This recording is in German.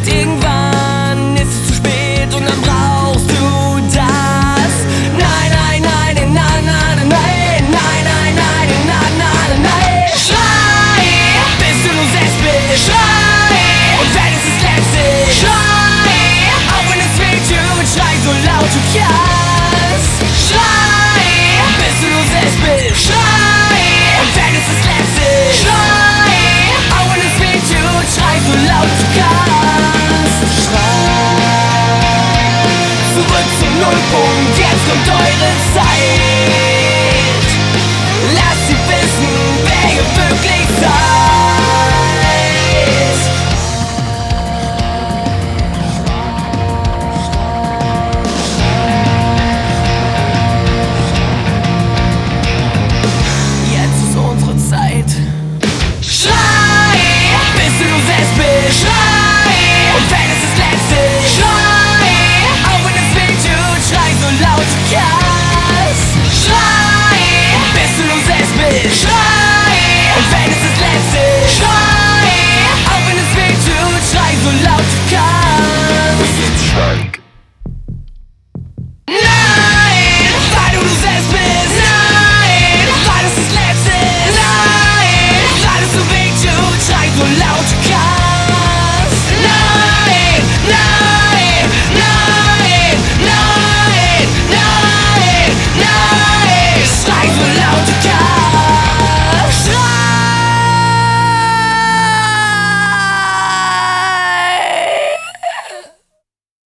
irgendwann ist es zu spät und dann brauchst du das. Nein, nein, nein, nein, nein, nein, nein, nein, nein, nein, nein, nein, nein. Schrei, bis du nur selbst bist. Schrei, und wenn es das Letzte ist. Schrei, auch wenn es weh tut, schrei so laut du kannst. Schrei, bis du nur selbst bist. Schrei, und wenn es das Letzte ist. Schrei, auch wenn es weh tut, schrei so laut du kannst. Schrei, zurück zum Nullpunkt, jetzt kommt eure Zeit.